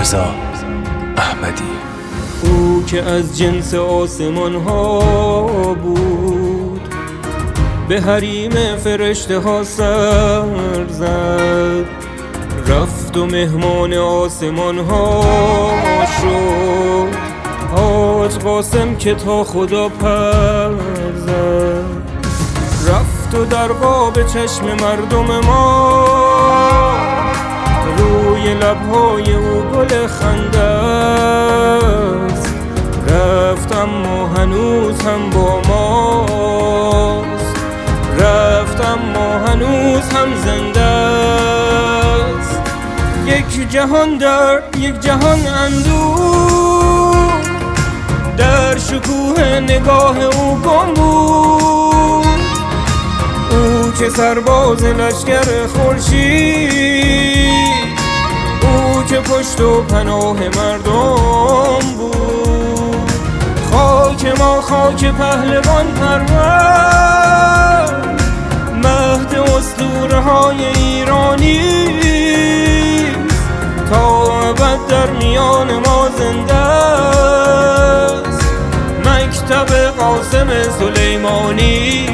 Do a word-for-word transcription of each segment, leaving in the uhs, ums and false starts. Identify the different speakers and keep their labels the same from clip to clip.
Speaker 1: رضا احمدی.
Speaker 2: او که از جنس آسمان ها بود، به حریم فرشته ها سر زد، رفت و مهمان آسمان ها شد. حاج قاسم که تا خدا پر زد، رفت و در قاب چشم مردم ما، روی لبهای او گل خنده است. رفت اما هنوز هم با ماست، رفت اما هنوز هم زنده است. یک جهان درد، یک جهان اندوه، در شکوه نگاه او گم بود. او که سرباز لشکر خورشید، او که پشت و پناه مردم بود. خاک ما خاک پهلوان پرور، مهد اسطوره های ایرانی، تا ابد در میان ما زنده است مکتب قاسم سلیمانی.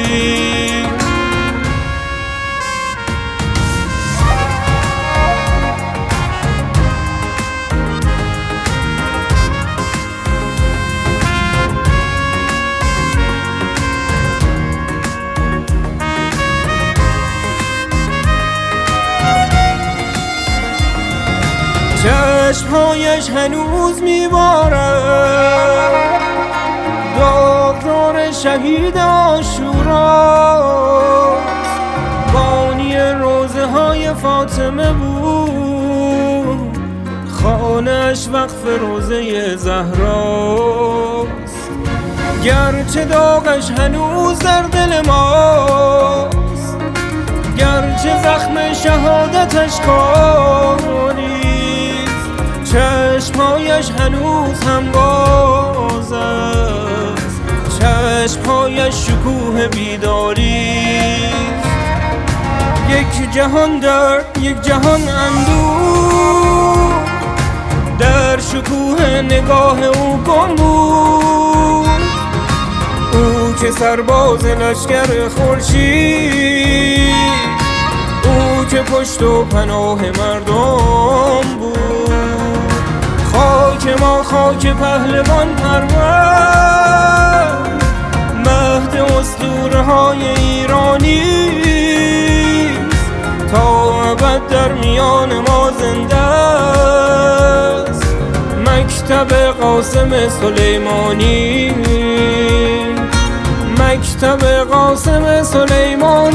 Speaker 2: چشمهایش هنوز میبارد داغدار شهید عاشوراست. بانی روزه های فاطمه بود، خانه‌اش وقف روزه زهراست. گرچه داغش هنوز در دل ماست، گرچه زخم شهادتش کاری، چشمهایش هنوز هم باز است، چشمهایش شکوه بیداری. یک جهان درد، یک جهان اندوه، در شکوه نگاه او گم بود. او که سرباز لشکر خورشید، او که پشت و پناه مردم بود. خاک ما خاک پهلوان پرور، مهد اسطوره های ایرانی، تا ابد در میان ما زنده است مکتب قاسم سلیمانی، مکتب قاسم سلیمانی.